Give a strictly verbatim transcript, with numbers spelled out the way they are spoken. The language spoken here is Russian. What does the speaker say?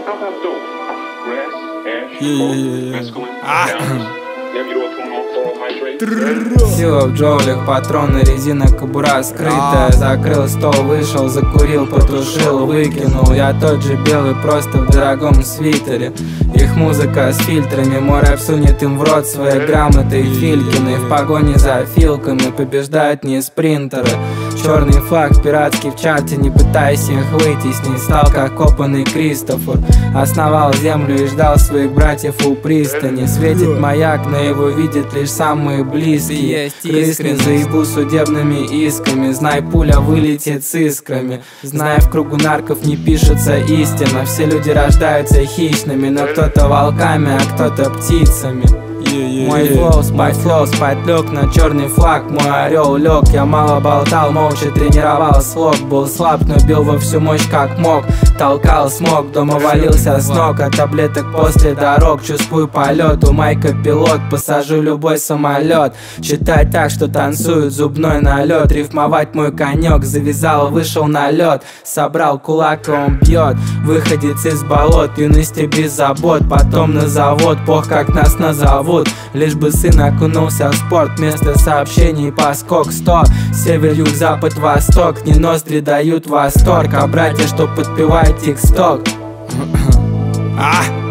Сила в джоулях, патроны, резина, кобура скрытая. Закрыл стол, вышел, закурил, потушил, выкинул. Я тот же белый, просто в дорогом свитере. Их музыка с фильтрами, мой рэп сунет им в рот свои грамоты и филькины. В погоне за филками побеждают не спринтеры. Черный флаг пиратский в чарте, не пытайся их вытеснить. Стал как копанный Кристофер, основал землю и ждал своих братьев у пристани. Светит маяк, но его видят лишь самые близкие. Крысни заебу судебными исками. Знай, пуля вылетит с искрами. Знай, в кругу нарков не пишется истина. Все люди рождаются хищными, но кто-то волками, а кто-то птицами. Мой флоу, спать флоу, спать лег на черный флаг. Мой орел лег, я мало болтал, молча тренировал слог. Был слаб, но бил во всю мощь как мог. Толкал смог, дома валился с ног. От таблеток после дорог чувствую полет. У майка пилот, посажу любой самолет. Читать так, что танцует зубной налет. Рифмовать мой конек, завязал, вышел на лед. Собрал кулак, и он бьет. Выходец из болот, юности без забот. Потом на завод, пох как нас назовут. Лишь бы сын окунулся в спорт. Вместо сообщений поскок сто. Север, юг, запад, восток. Не ноздри дают восторг, а братья, что подпевают тик-сток. А!